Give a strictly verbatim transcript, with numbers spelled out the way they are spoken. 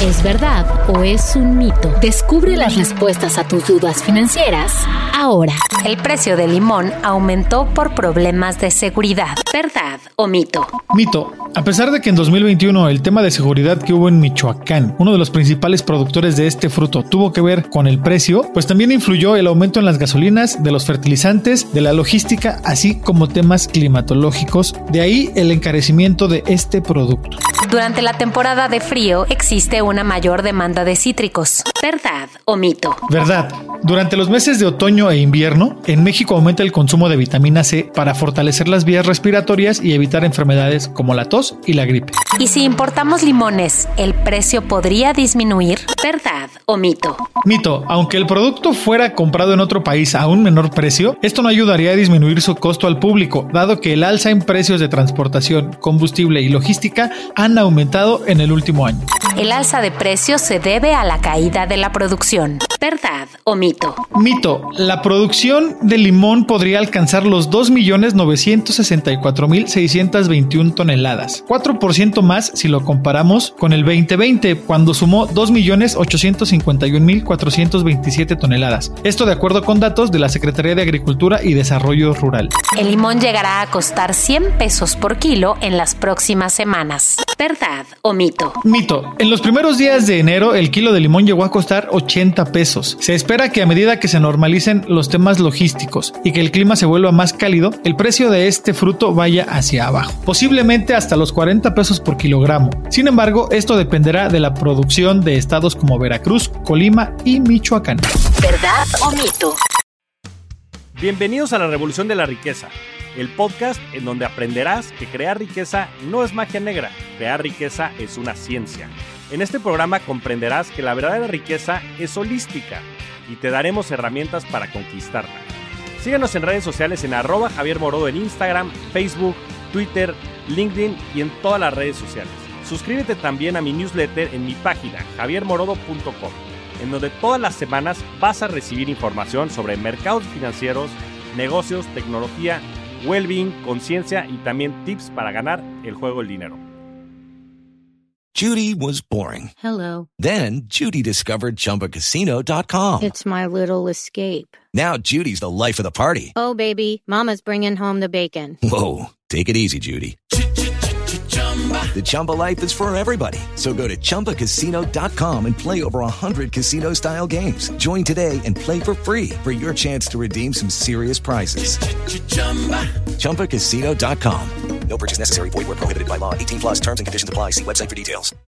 ¿Es verdad o es un mito? Descubre las respuestas a tus dudas financieras ahora. El precio del limón aumentó por problemas de seguridad. ¿Verdad o mito? Mito. A pesar de que en dos mil veintiuno el tema de seguridad que hubo en Michoacán, uno de los principales productores de este fruto, tuvo que ver con el precio, pues también influyó el aumento en las gasolinas, de los fertilizantes, de la logística, así como temas climatológicos. De ahí el encarecimiento de este producto. Durante la temporada de frío existe una mayor demanda de cítricos. ¿Verdad o mito? Verdad. Durante los meses de otoño e invierno, en México aumenta el consumo de vitamina C para fortalecer las vías respiratorias y evitar enfermedades como la tos y la gripe. ¿Y si importamos limones, el precio podría disminuir? ¿Verdad o mito? Mito. Aunque el producto fuera comprado en otro país a un menor precio, esto no ayudaría a disminuir su costo al público, dado que el alza en precios de transportación, combustible y logística han aumentado en el último año. El alza de precios se debe a la caída de la producción. ¿Verdad o mito? Mito. La producción de limón podría alcanzar los dos millones novecientos sesenta y cuatro mil seiscientos veintiuno toneladas, cuatro por ciento más si lo comparamos con el veinte veinte, cuando sumó dos millones ochocientos cincuenta y un mil cuatrocientos veintisiete toneladas. Esto de acuerdo con datos de la Secretaría de Agricultura y Desarrollo Rural. El limón llegará a costar cien pesos por kilo en las próximas semanas. ¿Verdad o mito? Mito. En los primeros días de enero, el kilo de limón llegó a costar ochenta pesos. Se espera que a medida que se normalicen los temas logísticos y que el clima se vuelva más cálido, el precio de este fruto vaya hacia abajo, posiblemente hasta los cuarenta pesos por kilogramo. Sin embargo, esto dependerá de la producción de estados como Veracruz, Colima y Michoacán. ¿Verdad o mito? Bienvenidos a la Revolución de la Riqueza, el podcast en donde aprenderás que crear riqueza no es magia negra, crear riqueza es una ciencia. En este programa comprenderás que la verdadera riqueza es holística y te daremos herramientas para conquistarla. Síguenos en redes sociales en arroba Javier Morodo en Instagram, Facebook, Twitter, LinkedIn y en todas las redes sociales. Suscríbete también a mi newsletter en mi página javier morodo punto com, en donde todas las semanas vas a recibir información sobre mercados financieros, negocios, tecnología, well-being, conciencia y también tips para ganar el juego del dinero. Judy was boring. Hello. Then Judy discovered Chumba Casino dot com. It's my little escape. Now Judy's the life of the party. Oh, baby, mama's bringing home the bacon. Whoa, take it easy, Judy. The Chumba life is for everybody. So go to Chumba Casino dot com and play over one hundred casino-style games. Join today and play for free for your chance to redeem some serious prizes. Chumba Casino dot com. No purchase necessary. Void where prohibited by law. eighteen plus terms and conditions apply. See website for details.